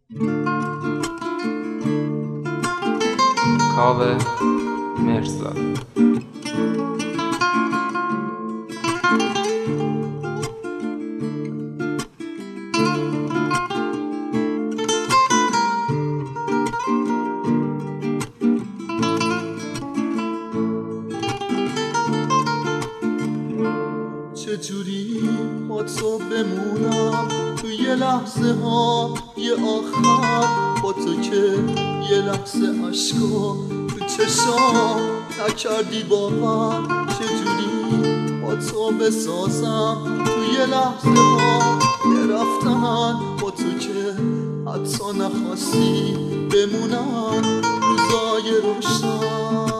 کاوه مرزاد. چجوری با تو بمونم تو یه لحظه ها یه آخر، با تو که یه لحظه عشقا تو چشام نکردی باور. چجوری با تو بسازم تو یه لحظه ها یه رفتن، با تو که حتی نخواستی بمونم روزای روشن.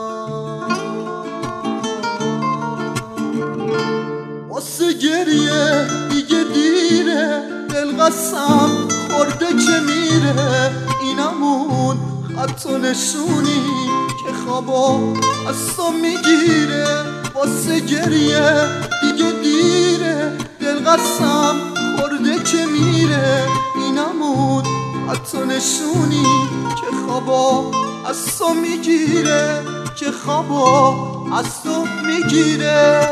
واسه گریه دیگه دیره، دل قسم خورده که میره. اینمون حتی نشونی که خوابا از تو میگیره. واسه گریه دیگه دیره، دل قسم خورده که میره. اینمون حتی نشونی که خوابا از تو میگیره، که خوابا از تو میگیره.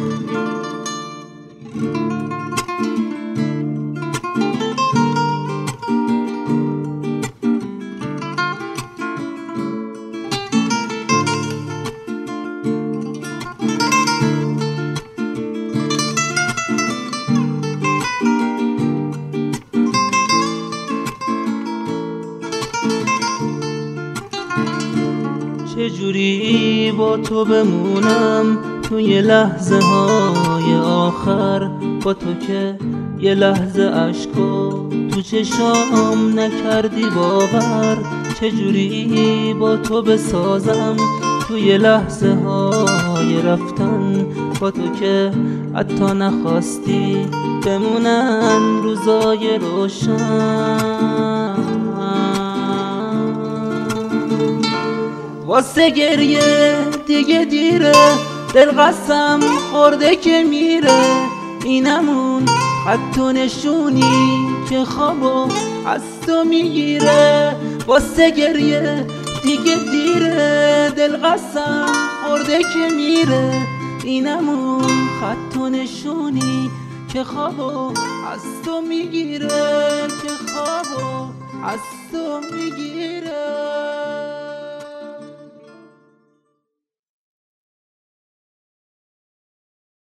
چجوری با تو بمونم تو یه لحظه های آخر، با تو که یه لحظه عشقا تو چشام نکردی باور. چجوری با تو بسازم تو یه لحظه های رفتن، با تو که حتی نخواستی بمونن روزای روشن. واسه گریه دیگه دیره، دل قسم خورده که میره. اینمون خط و نشونی که خوابو از تو میگیره. واسه گریه دیگه دیره، دل قسم خورده که میره. اینمون خط و نشونی که خوابو از تو میگیره، که خوابو از تو میگیره.